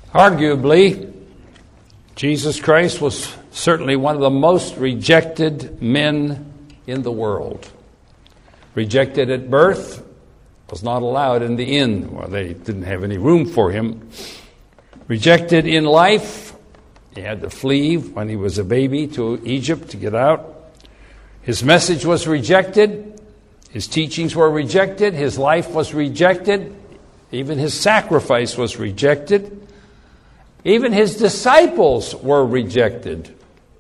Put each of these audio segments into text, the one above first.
Arguably, Jesus Christ was certainly one of the most rejected men in the world. Rejected at birth, was not allowed in the inn. Well, they didn't have any room for him. Rejected in life, he had to flee when he was a baby to Egypt to get out. His message was rejected. His teachings were rejected. His life was rejected. Even his sacrifice was rejected. Even his disciples were rejected.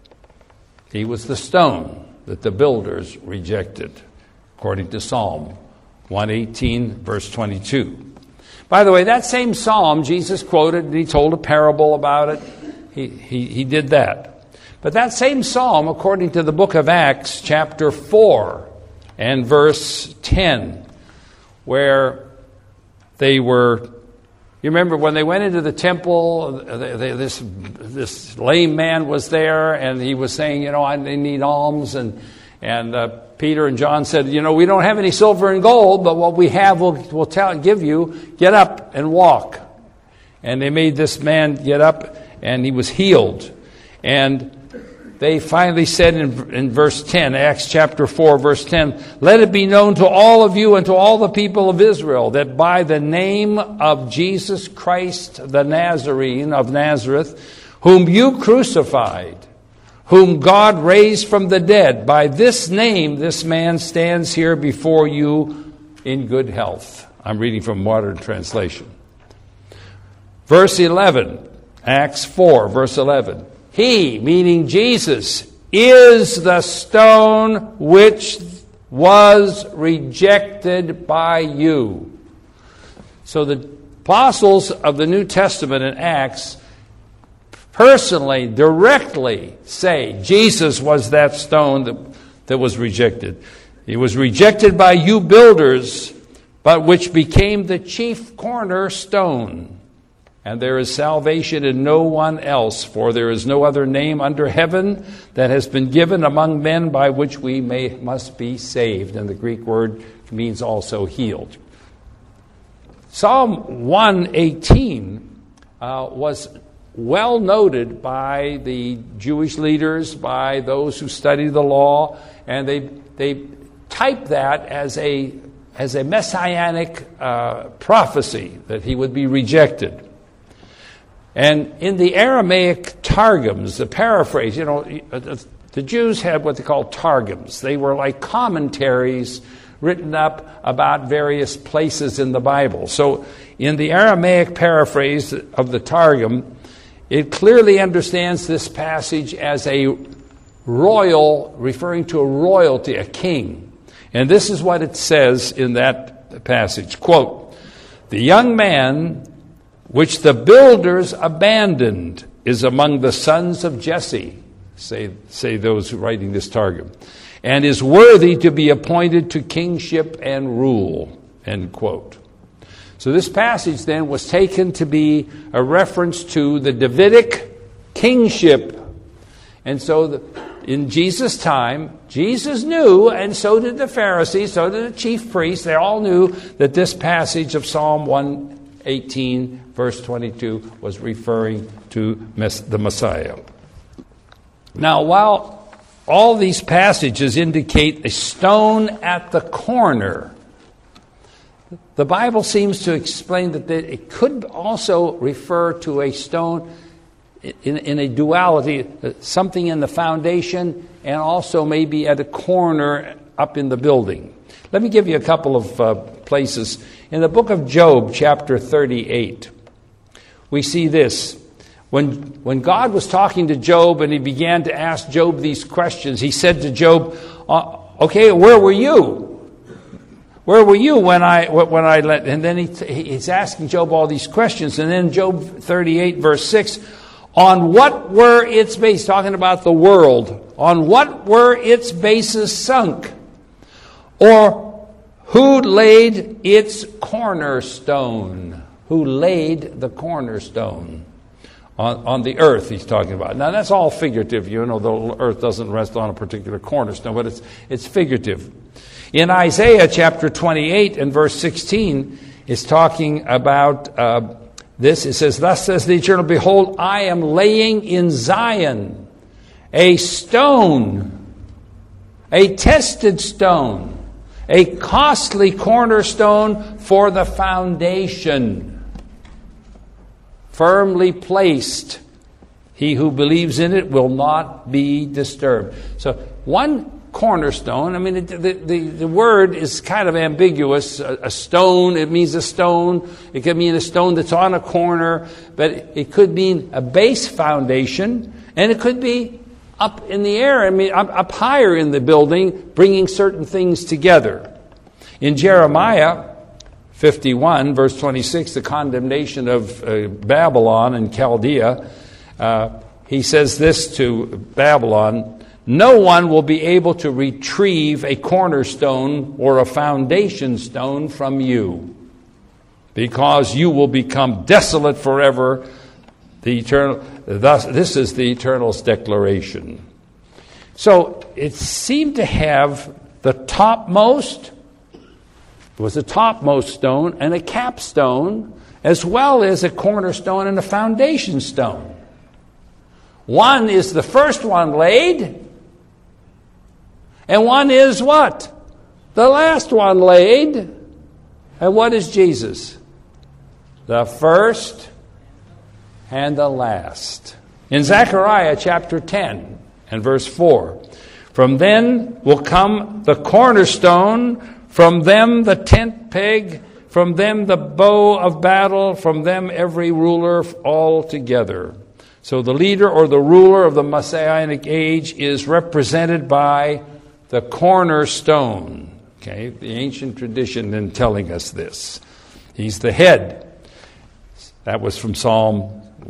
He was the stone that the builders rejected, according to Psalm 118, verse 22. By the way, that same psalm Jesus quoted, and he told a parable about it. He did that. But that same psalm, according to the book of Acts, chapter 4 and verse 10, where they were, you remember when they went into the temple, this lame man was there, and he was saying, I need alms, and Peter and John said, we don't have any silver and gold, but what we have we'll give you. Get up and walk. And they made this man get up, and he was healed. And they finally said in verse 10, Acts chapter 4, verse 10, "Let it be known to all of you and to all the people of Israel that by the name of Jesus Christ the Nazarene of Nazareth, whom you crucified, whom God raised from the dead, by this name this man stands here before you in good health." I'm reading from Modern Translation. Verse 11, Acts 4, verse 11. "He," meaning Jesus, "is the stone which was rejected by you." So the apostles of the New Testament in Acts personally, directly say Jesus was that stone that was rejected. It was rejected by you builders, but which became the chief cornerstone. And there is salvation in no one else, for there is no other name under heaven that has been given among men by which we must be saved. And the Greek word means also healed. Psalm 118 was well noted by the Jewish leaders, by those who study the law, and they typed that as a messianic prophecy that he would be rejected. And in the Aramaic Targums, the paraphrase, the Jews had what they call Targums. They were like commentaries written up about various places in the Bible. So in the Aramaic paraphrase of the Targum, it clearly understands this passage as a royal, referring to a royalty, a king. And this is what it says in that passage. Quote, "The young man which the builders abandoned is among the sons of Jesse," say those writing this Targum, "and is worthy to be appointed to kingship and rule," end quote. So this passage then was taken to be a reference to the Davidic kingship. And so in Jesus' time, Jesus knew, and so did the Pharisees, so did the chief priests, they all knew that this passage of Psalm 118, verse 22, was referring to the Messiah. Now, while all these passages indicate a stone at the corner, the Bible seems to explain that it could also refer to a stone in a duality, something in the foundation and also maybe at a corner up in the building. Let me give you a couple of places. In the book of Job, chapter 38, we see this. When God was talking to Job and he began to ask Job these questions, he said to Job, "Okay, where were you? Where were you when I let..." And then he's asking Job all these questions. And then Job 38, verse 6, "On what were its bases," talking about the world, "on what were its bases sunk? Or who laid its cornerstone?" Who laid the cornerstone? On the earth, he's talking about. Now, that's all figurative. The earth doesn't rest on a particular cornerstone, but it's figurative. In Isaiah chapter 28 and verse 16, it's talking about this, it says, thus says the Eternal, behold, I am laying in Zion a stone, a tested stone, a costly cornerstone for the foundation, firmly placed. He who believes in it will not be disturbed. So one cornerstone, I mean, the word is kind of ambiguous. A stone, it means a stone. It could mean a stone that's on a corner, but it could mean a base foundation, and it could be up in the air, I mean, up higher in the building, bringing certain things together. In Jeremiah 51, verse 26, the condemnation of Babylon and Chaldea, he says this to Babylon, no one will be able to retrieve a cornerstone or a foundation stone from you, because you will become desolate forever. Thus, this is the Eternal's declaration. So it seemed to have the topmost, it was a topmost stone and a capstone, as well as a cornerstone and a foundation stone. One is the first one laid, and one is what? The last one laid. And what is Jesus? The first and the last. In Zechariah chapter 10 and verse 4, from then will come the cornerstone, from them the tent peg, from them the bow of battle, from them every ruler all together. So the leader or the ruler of the Messianic age is represented by the cornerstone. Okay, the ancient tradition in telling us this. He's the head. That was from Psalm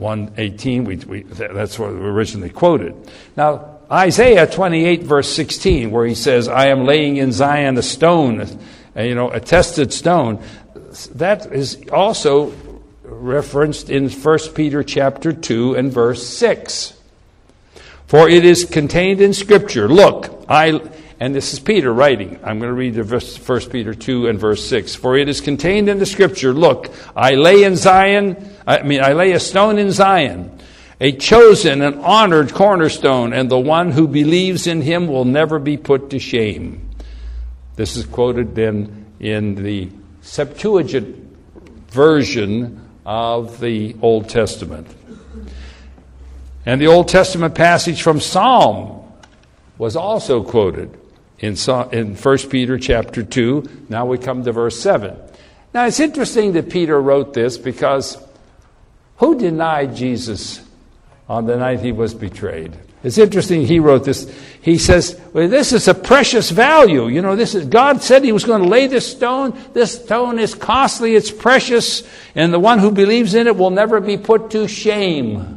118. That's what we originally quoted. Now, Isaiah 28, verse 16, where he says, I am laying in Zion a stone, a tested stone. That is also referenced in 1 Peter chapter 2 and verse 6. For it is contained in Scripture, look, and this is Peter writing. I'm going to read the verse, 1 Peter 2 and verse 6. For it is contained in the Scripture, look, I lay a stone in Zion, a chosen and honored cornerstone, and the one who believes in him will never be put to shame. This is quoted then in the Septuagint version of the Old Testament. And the Old Testament passage from Psalm was also quoted in 1 Peter chapter 2. Now we come to verse 7. Now it's interesting that Peter wrote this, because who denied Jesus on the night he was betrayed? It's interesting he wrote this. He says, well, this is a precious value. God said he was going to lay this stone. This stone is costly, it's precious, and the one who believes in it will never be put to shame.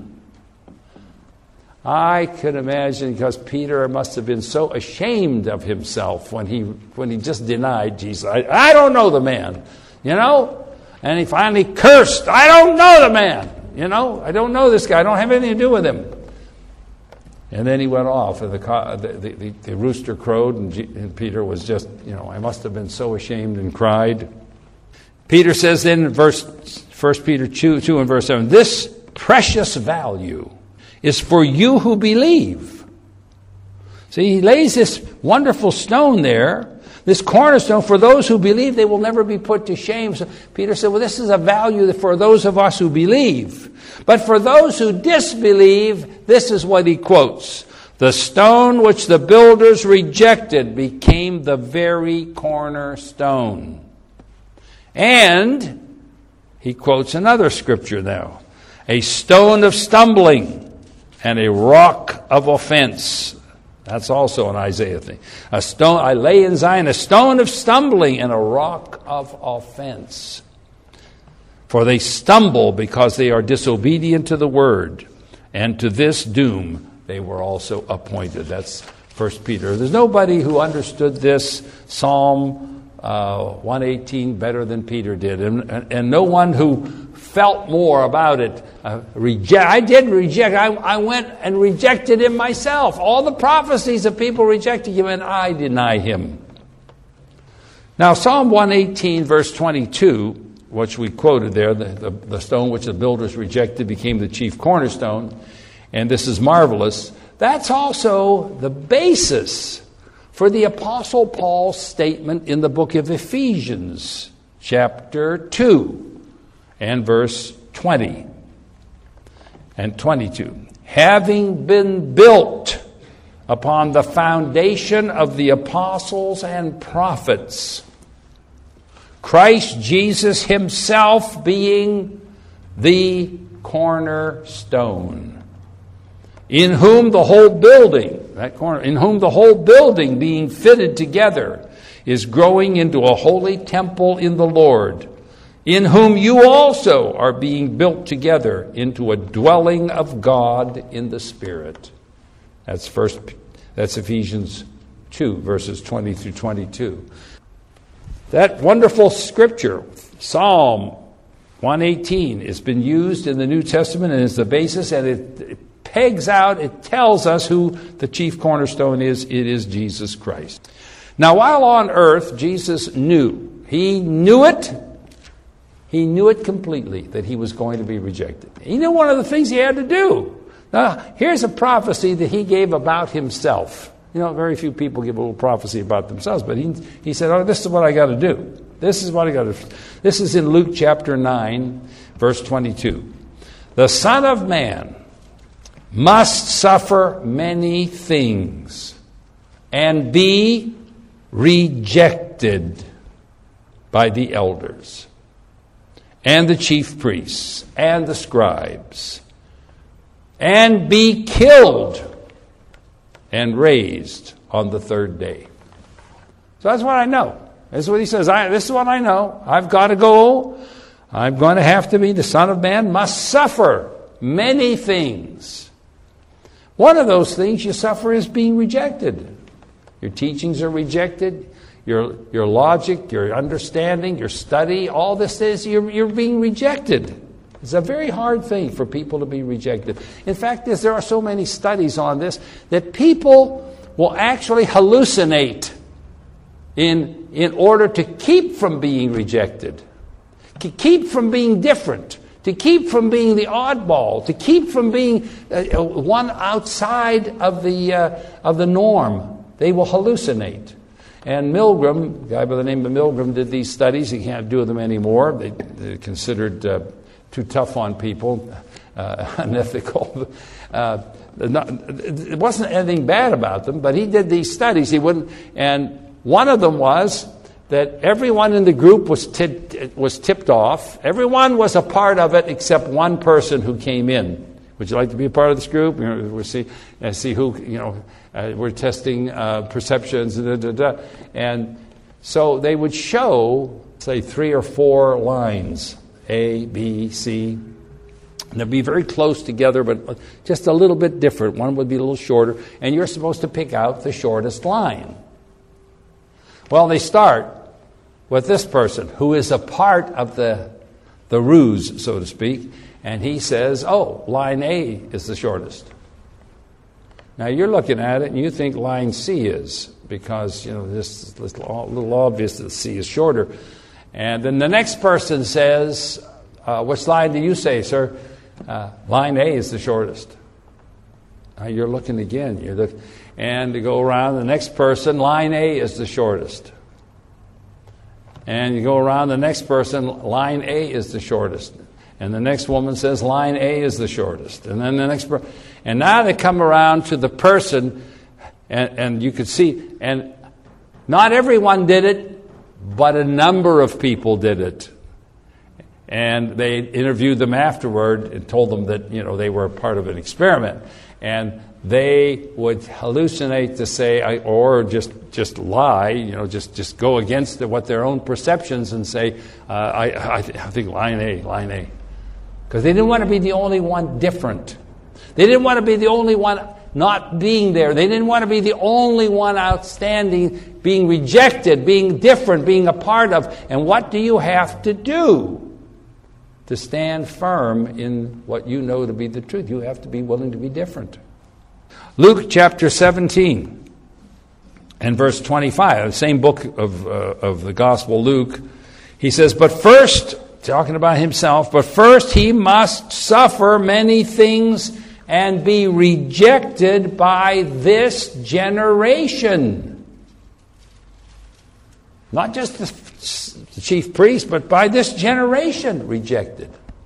I could imagine, because Peter must have been so ashamed of himself when he just denied Jesus. I don't know the man, and he finally cursed. I don't know the man, I don't know this guy. I don't have anything to do with him. And then he went off, and the rooster crowed, and Peter was just, I must have been so ashamed and cried. Peter says in 1 Peter 2 and verse 7, this precious value is for you who believe. See, he lays this wonderful stone there, this cornerstone, for those who believe. They will never be put to shame. So Peter said, well, this is a value for those of us who believe. But for those who disbelieve, this is what he quotes. The stone which the builders rejected became the very cornerstone. And he quotes another scripture now. A stone of stumbling and a rock of offense. That's also an Isaiah thing. A stone, I lay in Zion a stone of stumbling and a rock of offense. For they stumble because they are disobedient to the word, and to this doom they were also appointed. That's 1 Peter. There's nobody who understood this Psalm 118 better than Peter did, and no one who felt more about it. I did reject. I went and rejected him myself. All the prophecies of people rejecting him, and I deny him. Now, Psalm 118, verse 22, which we quoted there, the stone which the builders rejected became the chief cornerstone, and this is marvelous. That's also the basis for the Apostle Paul's statement in the book of Ephesians, chapter 2, and verse 20 and 22. Having been built upon the foundation of the apostles and prophets, Christ Jesus himself being the cornerstone, in whom the whole building, being fitted together is growing into a holy temple in the Lord, in whom you also are being built together into a dwelling of God in the Spirit. That's Ephesians 2, verses 20 through 22. That wonderful scripture, Psalm 118, has been used in the New Testament and is the basis, and it pegs out, it tells us who the chief cornerstone is. It is Jesus Christ. Now, while on earth, Jesus knew. He knew it. He knew it completely that he was going to be rejected. He knew one of the things he had to do. Now, here's a prophecy that he gave about himself. Very few people give a little prophecy about themselves, but he said, this is what I got to do. This is what I got to do. This is in Luke chapter 9, verse 22. The Son of Man must suffer many things and be rejected by the elders and the chief priests and the scribes, and be killed and raised on the third day. So that's what I know. That's what he says. This is what I know. I've got to go. I'm going to have to be. The Son of Man must suffer many things. One of those things you suffer is being rejected. Your teachings are rejected. Your logic, your understanding, your study, all this is, you're being rejected. It's a very hard thing for people to be rejected. In fact, there are so many studies on this that people will actually hallucinate in order to keep from being rejected, to keep from being different, to keep from being the oddball, to keep from being one outside of the norm. They will hallucinate. And Milgram, a guy by the name of Milgram, did these studies. He can't do them anymore. They're considered too tough on people, unethical. It wasn't anything bad about them, but he did these studies. And one of them was that everyone in the group was tipped off. Everyone was a part of it except one person who came in. Would you like to be a part of this group? We'll see who, we're testing perceptions, and so they would show, say, 3 or 4 lines, A, B, C. And they'd be very close together, but just a little bit different. One would be a little shorter, and you're supposed to pick out the shortest line. Well, they start with this person, who is a part of the ruse, so to speak, and he says, line A is the shortest. Now, you're looking at it, and you think line C is, because, this is a little obvious that C is shorter. And then the next person says, which line do you say, sir? Line A is the shortest. Now, you're looking again. And to go around, the next person, line A is the shortest. And you go around, the next person, line A is the shortest. And the next woman says, line A is the shortest. And then the next person. And now they come around to the person, and you could see, and not everyone did it, but a number of people did it. And they interviewed them afterward and told them that, they were part of an experiment. And they would hallucinate to say, or just lie, just go against what their own perceptions and say, I think line A. Because they didn't want to be the only one different. They didn't want to be the only one not being there. They didn't want to be the only one outstanding, being rejected, being different, being a part of. And what do you have to do to stand firm in what you know to be the truth? You have to be willing to be different. Luke chapter 17 and verse 25, the same book of the Gospel, Luke, he says, "But first talking about himself, but first he must suffer many things and be rejected by this generation. Not just the chief priest, but by this generation rejected.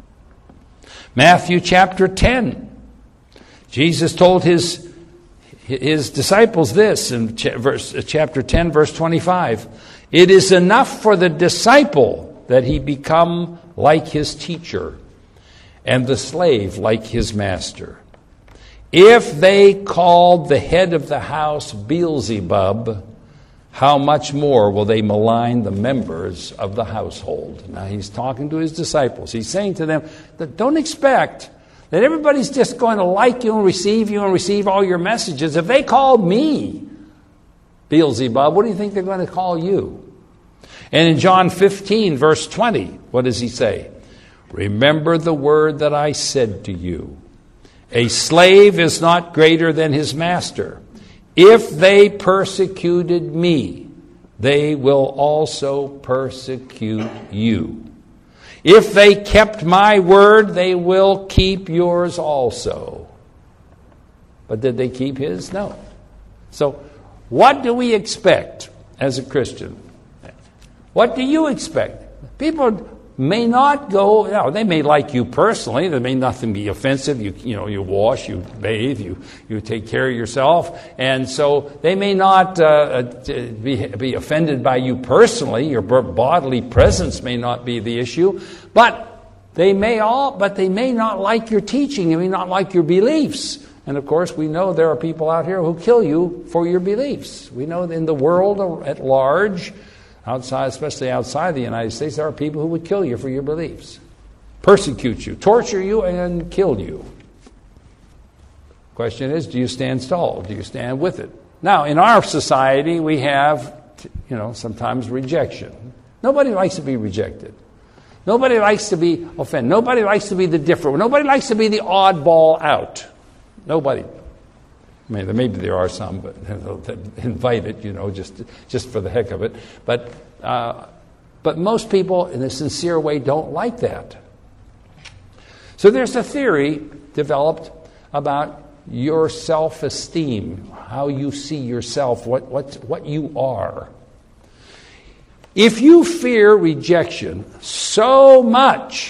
Matthew chapter 10. Jesus told his disciples this in chapter 10, verse 25. It is enough for the disciple that he become like his teacher, and the slave like his master. If they called the head of the house Beelzebub, how much more will they malign the members of the household? Now he's talking to his disciples. He's saying to them that don't expect that everybody's just going to like you and receive all your messages. If they called me Beelzebub, what do you think they're going to call you? And in John 15, verse 20, what does he say? Remember the word that I said to you. A slave is not greater than his master. If they persecuted me, they will also persecute you. If they kept my word, they will keep yours also. But did they keep his? No. So what do we expect as a Christian? What do you expect? People may not go, they may like you personally. There may nothing be offensive. You wash, you bathe, you take care of yourself. And so they may not be offended by you personally. Your bodily presence may not be the issue. But they may not like your teaching. They may not like your beliefs. And of course, we know there are people out here who kill you for your beliefs. We know in the world at large, especially outside the United States, there are people who would kill you for your beliefs, persecute you, torture you, and kill you. Question is, do you stand tall? Do you stand with it? Now, in our society, we have, sometimes rejection. Nobody likes to be rejected. Nobody likes to be offended. Nobody likes to be the different. Nobody likes to be the oddball out. Nobody. Maybe there are some, but that invite it, just for the heck of it. But most people, in a sincere way, don't like that. So there's a theory developed about your self-esteem, how you see yourself, what you are. If you fear rejection so much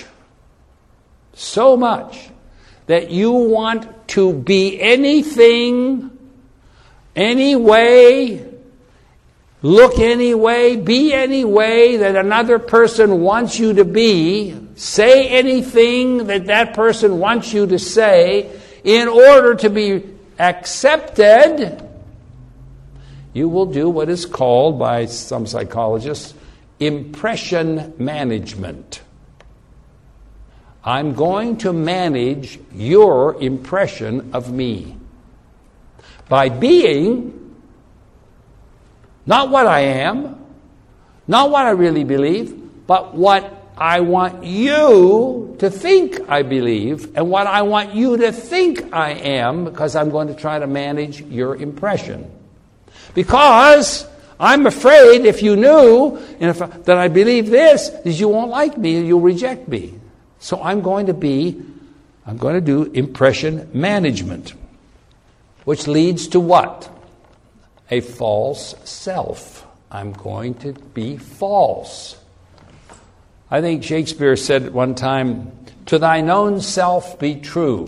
that you want to be anything, any way, look any way, be any way that another person wants you to be, say anything that person wants you to say, in order to be accepted, you will do what is called by some psychologists impression management. I'm going to manage your impression of me by being not what I am, not what I really believe, but what I want you to think I believe and what I want you to think I am, because I'm going to try to manage your impression. Because I'm afraid if you knew that I believe this, that you won't like me and you'll reject me. So I'm going to do impression management, which leads to what? A false self. I'm going to be false. I think Shakespeare said at one time, to thine own self be true,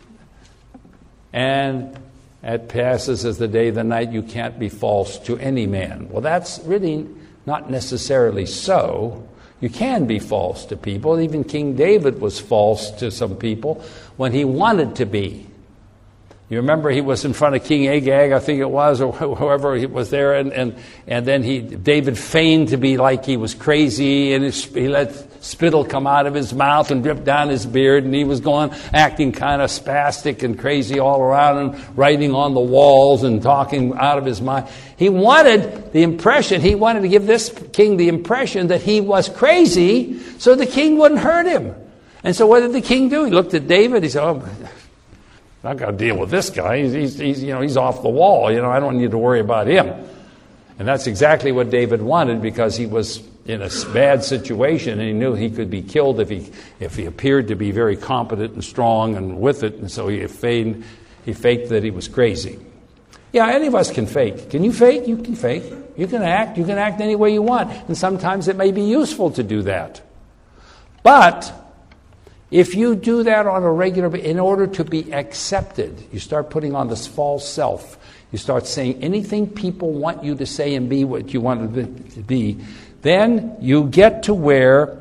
and it passes as the day, the night, you can't be false to any man. Well, that's really not necessarily so. You can be false to people. Even King David was false to some people when he wanted to be. You remember he was in front of King Agag, I think it was, or whoever he was there, and then David feigned to be like he was crazy, and he let spittle come out of his mouth and drip down his beard, and he was acting kind of spastic and crazy all around, and writing on the walls and talking out of his mind. He wanted to give this king the impression that he was crazy, so the king wouldn't hurt him. And so what did the king do? He looked at David, he said, I've got to deal with this guy. He's off the wall. I don't need to worry about him. And that's exactly what David wanted, because he was in a bad situation, and he knew he could be killed if he appeared to be very competent and strong and with it, and so he faked that he was crazy. Yeah, any of us can fake. Can you fake? You can fake. You can act. You can act any way you want, and sometimes it may be useful to do that. But if you do that on a regular basis, in order to be accepted, you start putting on this false self. You start saying anything people want you to say and be what you want to be. Then you get to where,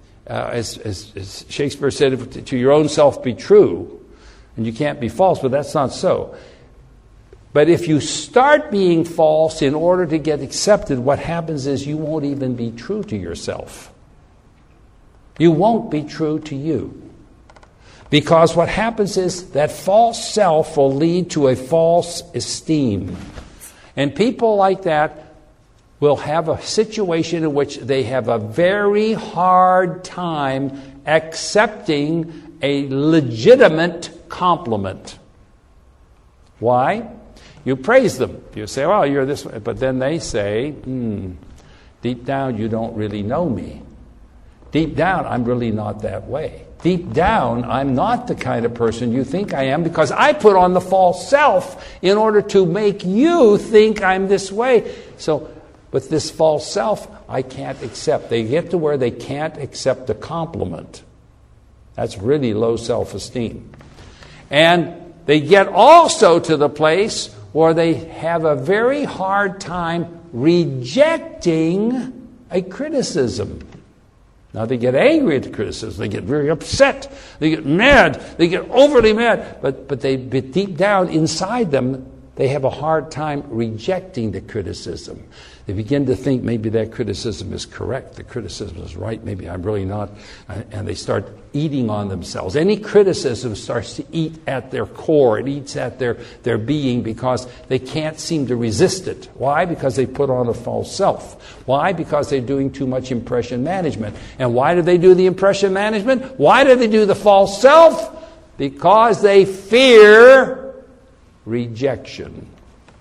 as Shakespeare said, to your own self be true, and you can't be false, but that's not so. But if you start being false in order to get accepted, what happens is you won't even be true to yourself. You won't be true to you. Because what happens is that false self will lead to a false esteem. And people like that will have a situation in which they have a very hard time accepting a legitimate compliment. Why? You praise them. You say, well, you're this way. But then they say, deep down, you don't really know me. Deep down, I'm really not that way. Deep down, I'm not the kind of person you think I am because I put on the false self in order to make you think I'm this way. So, with this false self, I can't accept. They get to where they can't accept a compliment. That's really low self-esteem. And they get also to the place where they have a very hard time rejecting a criticism. Now, they get angry at the criticism. They get very upset. They get mad. They get overly mad. But deep down inside them, they have a hard time rejecting the criticism. They begin to think maybe that criticism is correct. The criticism is right. Maybe I'm really not. And they start eating on themselves. Any criticism starts to eat at their core. It eats at their being because they can't seem to resist it. Why? Because they put on a false self. Why? Because they're doing too much impression management. And why do they do the impression management? Why do they do the false self? Because they fear rejection.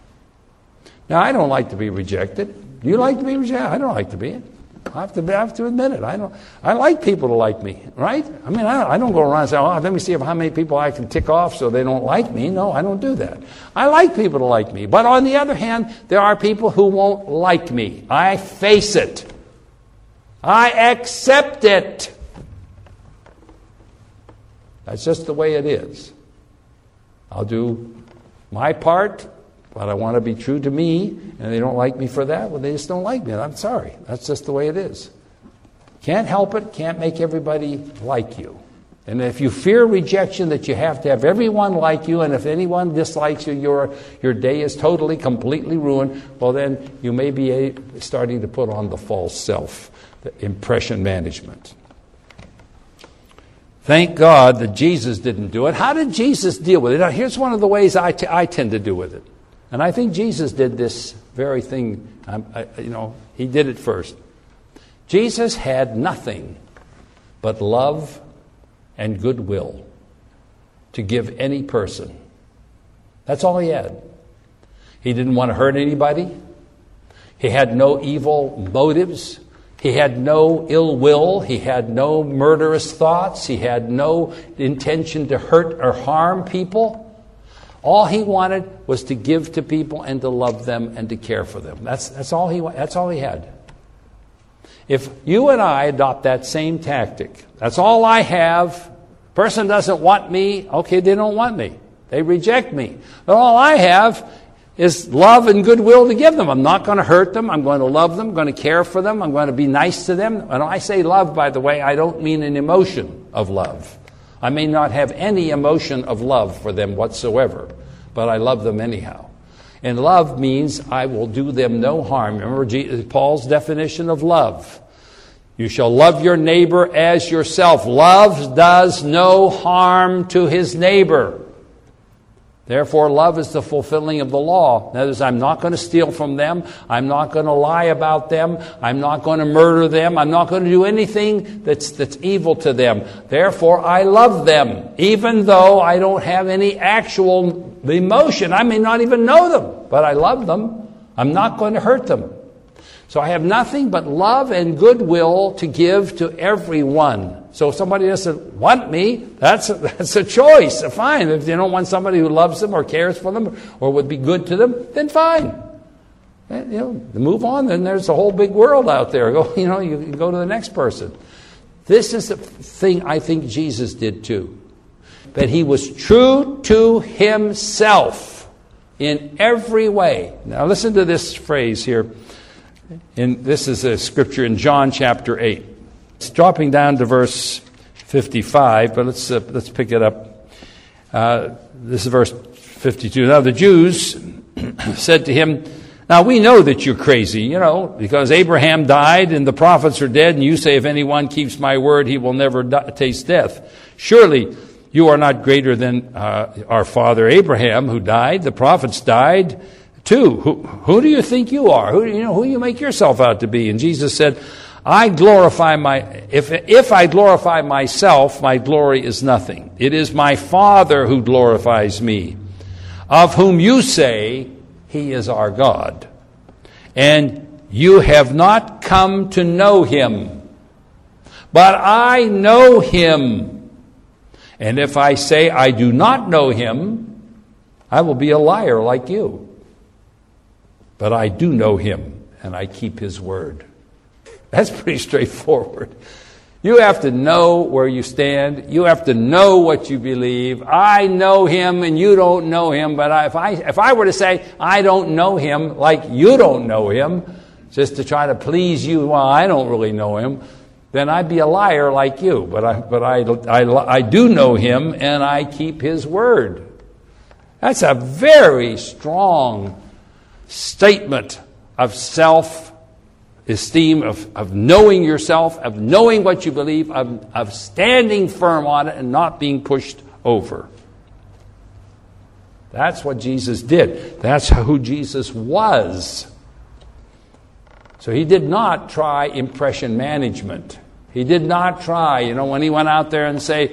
Now, I don't like to be rejected. Do you like to be rejected? I don't like to be it. I have to admit it. I like people to like me, right? I mean, I don't go around and say, oh, let me see how many people I can tick off so they don't like me. No, I don't do that. I like people to like me. But on the other hand, there are people who won't like me. I face it. I accept it. That's just the way it is. I'll do my part, but I want to be true to me, and they don't like me for that. Well, they just don't like me. I'm sorry. That's just the way it is. Can't help it. Can't make everybody like you. And if you fear rejection, that you have to have everyone like you, and if anyone dislikes you, your day is totally, completely ruined, well, then you may be starting to put on the false self, the impression management. Thank God that Jesus didn't do it. How did Jesus deal with it? Now, here's one of the ways I tend to do with it. And I think Jesus did this very thing. He did it first. Jesus had nothing but love and goodwill to give any person. That's all he had. He didn't want to hurt anybody. He had no evil motives. He had no ill will. He had no murderous thoughts. He had no intention to hurt or harm people. All he wanted was to give to people and to love them and to care for them. That's all he had. If you and I adopt that same tactic, that's all I have. Person doesn't want me. Okay, they don't want me. They reject me. But all I have is love and goodwill to give them. I'm not going to hurt them. I'm going to love them. I'm going to care for them. I'm going to be nice to them. When I say love, by the way, I don't mean an emotion of love. I may not have any emotion of love for them whatsoever, but I love them anyhow. And love means I will do them no harm. Remember Paul's definition of love. You shall love your neighbor as yourself. Love does no harm to his neighbor. Therefore, love is the fulfilling of the law. That is, I'm not going to steal from them. I'm not going to lie about them. I'm not going to murder them. I'm not going to do anything that's evil to them. Therefore, I love them, even though I don't have any actual emotion. I may not even know them, but I love them. I'm not going to hurt them. So I have nothing but love and goodwill to give to everyone. So if somebody doesn't want me, that's a choice. Fine. If they don't want somebody who loves them or cares for them or would be good to them, then fine. Move on. Then there's a whole big world out there. You can go to the next person. This is the thing I think Jesus did too. That he was true to himself in every way. Now listen to this phrase here. This is a scripture in John chapter 8. It's dropping down to verse 55, but let's pick it up. This is verse 52. Now the Jews said to him, now we know that you're crazy, because Abraham died and the prophets are dead, and you say if anyone keeps my word, he will never taste death. Surely you are not greater than our father Abraham, who died. The prophets died too. Who do you think you are? Who you make yourself out to be? And Jesus said, if I glorify myself, my glory is nothing. It is my Father who glorifies me, of whom you say he is our God. And you have not come to know him, but I know him. And if I say I do not know him, I will be a liar like you. But I do know him, and I keep his word. That's pretty straightforward. You have to know where you stand. You have to know what you believe. I know him and you don't know him. But if I were to say I don't know him like you don't know him, just to try to please you, well, I don't really know him, then I'd be a liar like you. But I do know him and I keep his word. That's a very strong statement of self-esteem, of knowing yourself, of knowing what you believe, of standing firm on it and not being pushed over. That's what Jesus did. That's who Jesus was. So he did not try impression management. He did not try, when he went out there and say,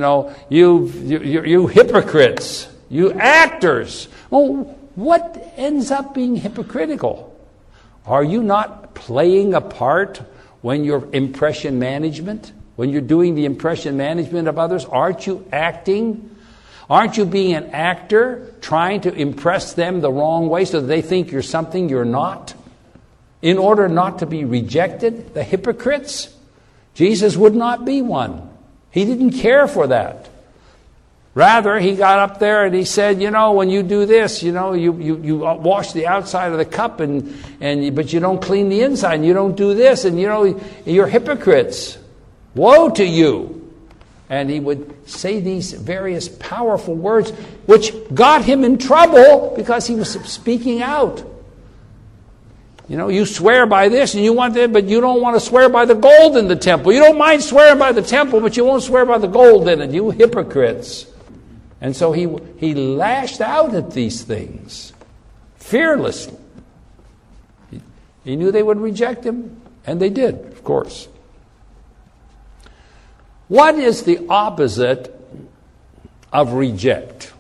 you hypocrites, you actors. Well, what ends up being hypocritical? Are you not playing a part when you're impression management? When you're doing the impression management of others? Aren't you acting? Aren't you being an actor trying to impress them the wrong way so that they think you're something you're not? In order not to be rejected, the hypocrites? Jesus would not be one. He didn't care for that. Rather, he got up there and he said, when you do this, you wash the outside of the cup, but you don't clean the inside, and you don't do this, and you're hypocrites. Woe to you! And he would say these various powerful words, which got him in trouble because he was speaking out. You swear by this and you want that, but you don't want to swear by the gold in the temple. You don't mind swearing by the temple, but you won't swear by the gold in it. You hypocrites. And so he lashed out at these things fearlessly. He knew they would reject him, and they did, of course. What is the opposite of reject?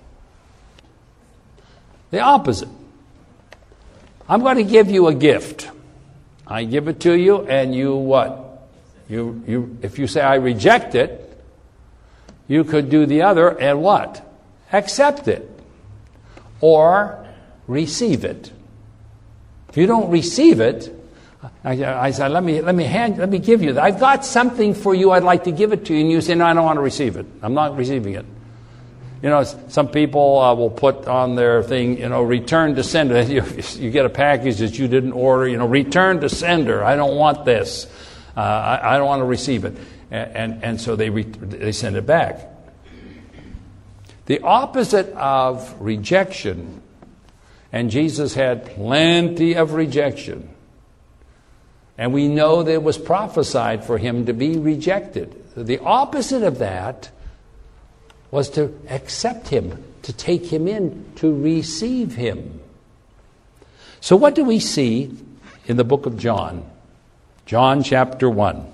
The opposite. I'm going to give you a gift. I give it to you, and you what? If you say I reject it, you could do the other and what? Accept it or receive it. If you don't receive it, I said, let me give you that. I've got something for you. I'd like to give it to you, and you say, no, I don't want to receive it. I'm not receiving it. Some people will put on their thing, return to sender. You get a package that you didn't order. Return to sender. I don't want this. I don't want to receive it, and so they send it back. The opposite of rejection, and Jesus had plenty of rejection, and we know that it was prophesied for him to be rejected. The opposite of that was to accept him, to take him in, to receive him. So what do we see in the book of John? John chapter 1.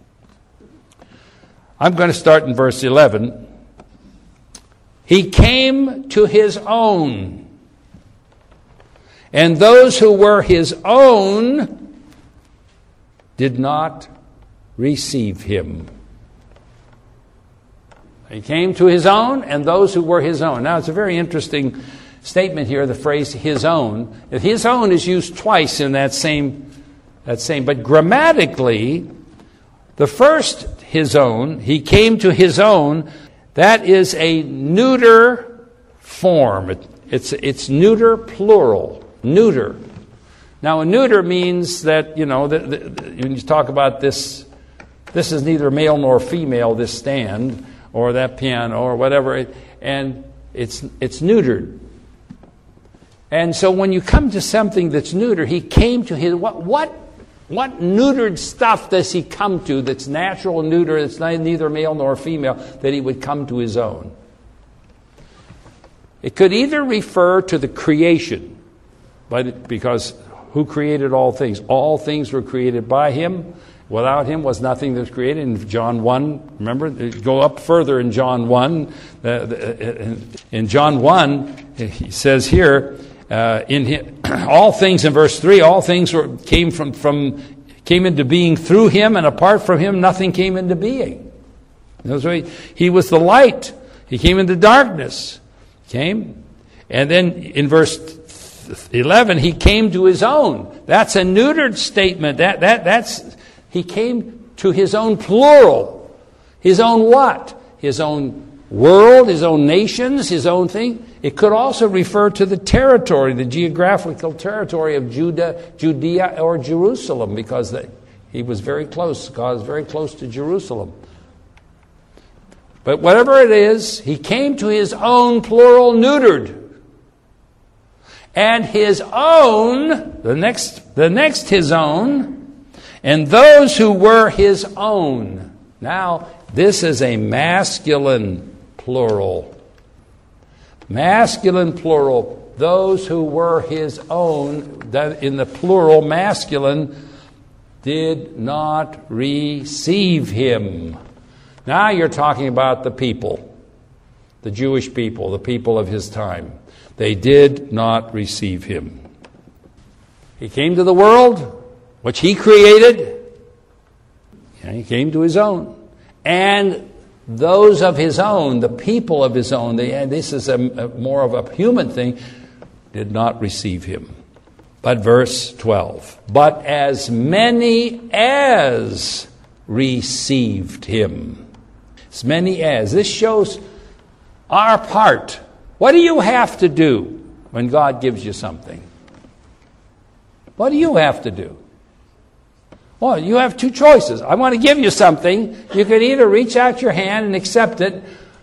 I'm going to start in verse 11. He came to his own, and those who were his own did not receive him. He came to his own, and those who were his own. Now, it's a very interesting statement here, the phrase his own. His own is used twice in that same. But grammatically, the first his own, he came to his own, that is a neuter form. It's neuter plural. Neuter. Now, a neuter means that, when you talk about this is neither male nor female, this stand, or that piano, or whatever, and it's neutered. And so when you come to something that's neutered, he came to his... What neutered stuff does he come to that's natural and neuter, that's neither male nor female, that he would come to his own? It could either refer to the creation, because who created all things? All things were created by him. Without him was nothing that was created. In John 1, remember, go up further in John 1. In John 1, he says here, all things, in verse 3, all things came into being through him, and apart from him, nothing came into being. He was the light. He came into darkness. And then in verse 11, he came to his own. That's a neutered statement. That's he came to his own plural. His own what? His own world, his own nations, his own thing. It could also refer to the territory, the geographical territory of Judea or Jerusalem, because he was very close. God is very close to Jerusalem. But whatever it is, he came to his own, plural, neutered. And his own, the next his own, and those who were his own. Now, this is a masculine plural. Masculine plural. Those who were his own, that in the plural masculine, did not receive him. Now you're talking about the people, the Jewish people, the people of his time. They did not receive him. He came to the world, which he created. He came to his own. And those of his own, the people of his own, this is more of a human thing, did not receive him. But verse 12, but as many as received him. As many as. This shows our part. What do you have to do when God gives you something? What do you have to do? Well, you have two choices. I want to give you something. You can either reach out your hand and accept it.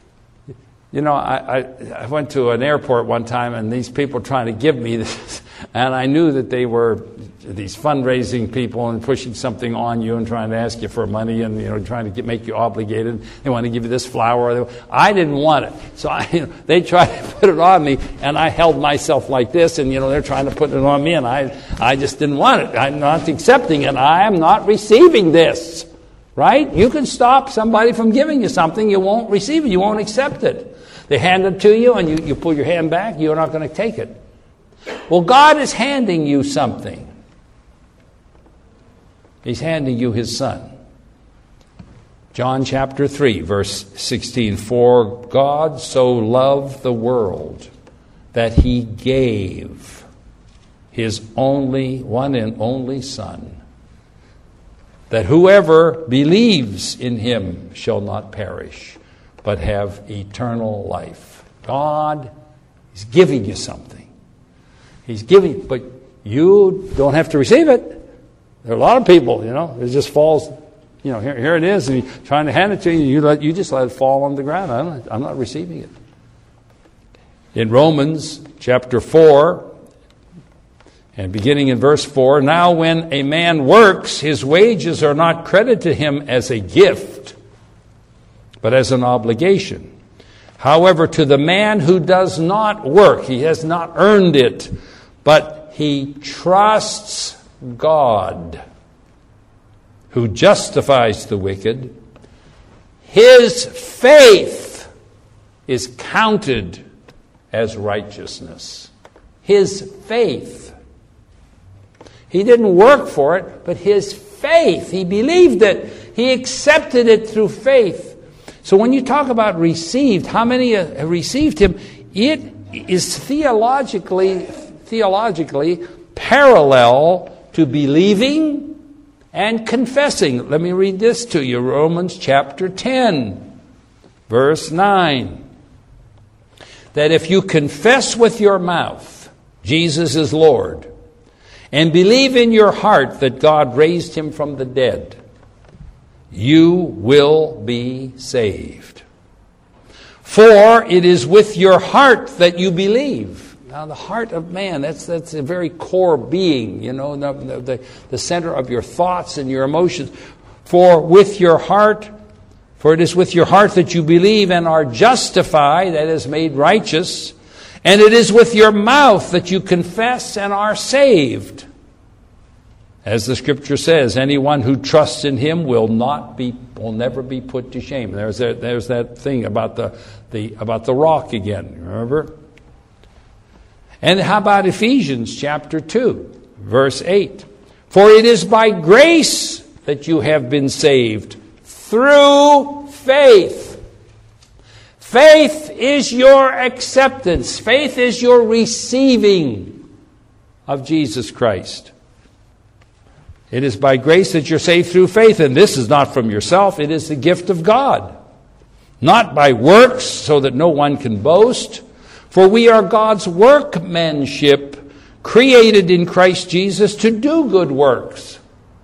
I went to an airport one time, and these people were trying to give me this, and I knew that they were these fundraising people and pushing something on you and trying to ask you for money and trying to make you obligated. They want to give you this flower. I didn't want it, so they tried to put it on me, and I held myself like this, and they're trying to put it on me, and I just didn't want it. I'm not accepting it. I am not receiving this. Right? You can stop somebody from giving you something. You won't receive it. You won't accept it. They hand it to you, and you pull your hand back. You're not going to take it. Well, God is handing you something. He's handing you his Son. John chapter 3, verse 16. For God so loved the world that he gave his one and only Son, that whoever believes in him shall not perish, but have eternal life. God is giving you something. He's giving, but you don't have to receive it. There are a lot of people, it just falls, here it is, and he's trying to hand it to you, you just let it fall on the ground. I'm not receiving it. In Romans chapter 4, and beginning in verse 4, now when a man works, his wages are not credited to him as a gift, but as an obligation. However, to the man who does not work, he has not earned it, but he trusts God, who justifies the wicked, his faith is counted as righteousness. His faith. He didn't work for it, but his faith. He believed it. He accepted it through faith. So when you talk about received, how many have received him? It is theologically parallel to believing and confessing. Let me read this to you. Romans chapter 10, verse 9. That if you confess with your mouth Jesus is Lord, and believe in your heart that God raised him from the dead, you will be saved. For it is with your heart that you believe. Now the heart of man, that's a very core being, the center of your thoughts and your emotions. For it is with your heart that you believe and are justified, that is, made righteous. And it is with your mouth that you confess and are saved. As the Scripture says, anyone who trusts in him will never be put to shame. There's that thing about the rock again, remember? And how about Ephesians chapter 2, verse 8? For it is by grace that you have been saved through faith. Faith is your acceptance. Faith is your receiving of Jesus Christ. It is by grace that you're saved through faith, and this is not from yourself. It is the gift of God, not by works, so that no one can boast. For we are God's workmanship, created in Christ Jesus to do good works,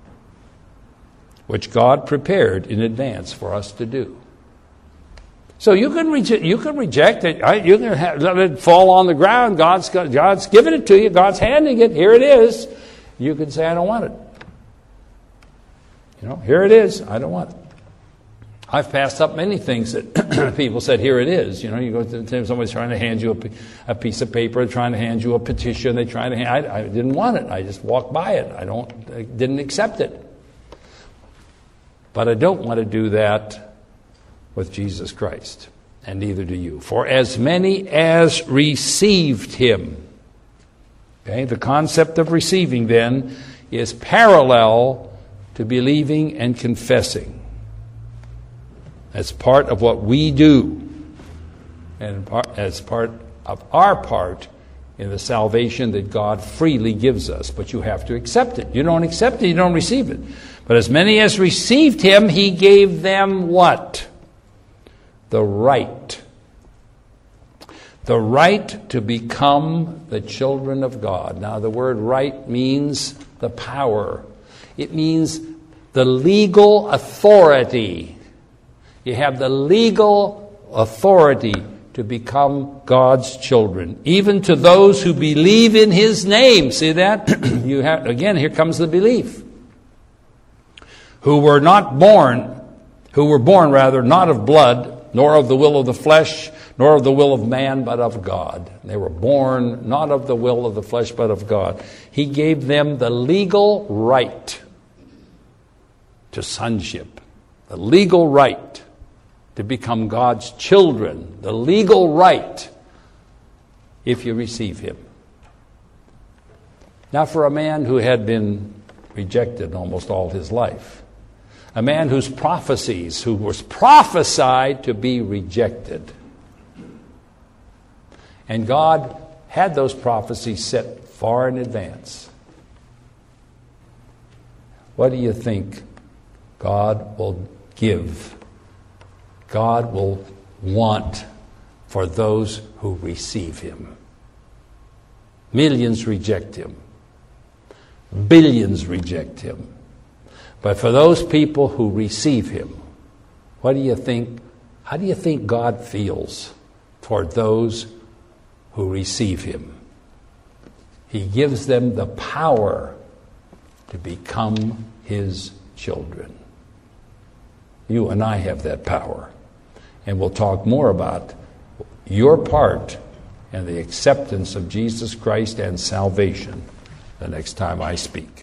which God prepared in advance for us to do. So you can reject it. You can let it fall on the ground. God's given it to you. God's handing it. Here it is. You can say, I don't want it. Here it is. I don't want it. I've passed up many things that people said, here it is. You go to somebody's trying to hand you a piece of paper, trying to hand you a petition. I didn't want it. I just walked by it. I didn't accept it. But I don't want to do that with Jesus Christ, and neither do you. For as many as received him. Okay, the concept of receiving then is parallel to believing and confessing. That's part of what we do, and as part of our part in the salvation that God freely gives us. But you have to accept it. You don't accept it, you don't receive it. But as many as received him, he gave them what? The right. The right to become the children of God. Now, the word right means the power. It means the legal authority. You have the legal authority to become God's children, even to those who believe in his name. See that? Here comes the belief. Who were born not of blood, nor of the will of the flesh, nor of the will of man, but of God. They were born not of the will of the flesh, but of God. He gave them the legal right to sonship, the legal right to become God's children, the legal right if you receive him. Now, for a man who had been rejected almost all his life, a man who was prophesied to be rejected, and God had those prophecies set far in advance, what do you think God will give? God will want for those who receive him. Millions reject him. Billions reject him. But for those people who receive him, what do you think? How do you think God feels toward those who receive him? He gives them the power to become his children. You and I have that power. And we'll talk more about your part in the acceptance of Jesus Christ and salvation the next time I speak.